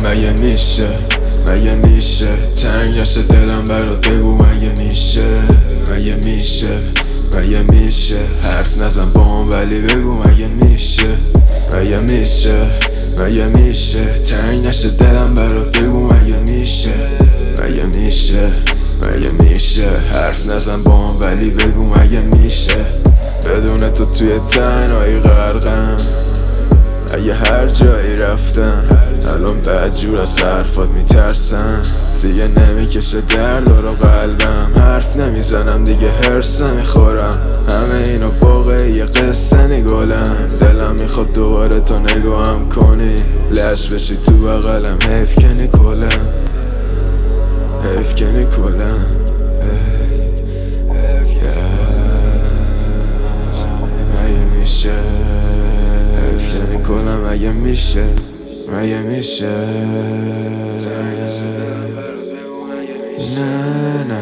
مگه میشه تنگ نشه دلم برات بگو مگه میشه حرف نزن با هم ولی بگو مگه میشه تنگ نشه دلم برات بگو مگه میشه حرف نزن با هم ولی بگو مگه میشه بدون تو توی تنهایی غرقم اگه هر جایی رفتم الان بدجور از حرفات میترسم دیگه نمیکشه درد رو قلبم حرف نمیزنم دیگه هرسم میخورم همه اینا واقعی قصه نگالم دلم میخواد دوباره تو نگاهم کنی لش بشی تو بغلم حیف کنی کلم مگه میشه نه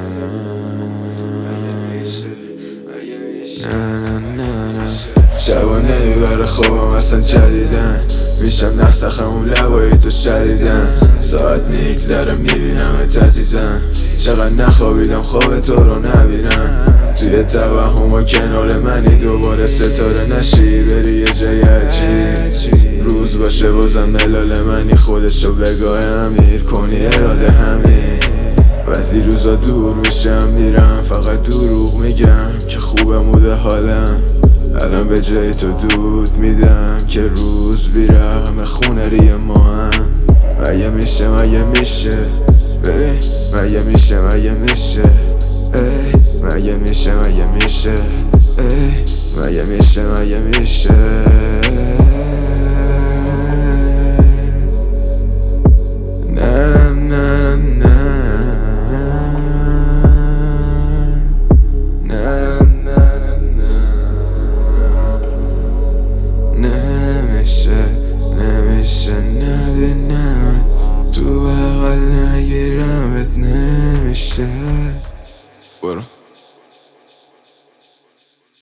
شبا نمیبره خوابم اصلا جدیدن میشم نستخم اون لبایی تو شدیدن ساعت میگذره میبینم عزیزم چقدر نخوابیدم خواب تو رو نبینم توی توهم و کنار منی دوباره ستاره نشی بری یه جای عجیب روز باشه بازم ملال منی خودشو بگاه امیر کنی اراده همین بعضی روزا دور میشم میرم فقط دروغ میگم که خوبه موده حالم الان به جای تو دود میدم که روز بیرم خونه ری ما هم مگه میشه مگه میشه نمیشه نبینم تو بغل نگیرمت نمیشه برو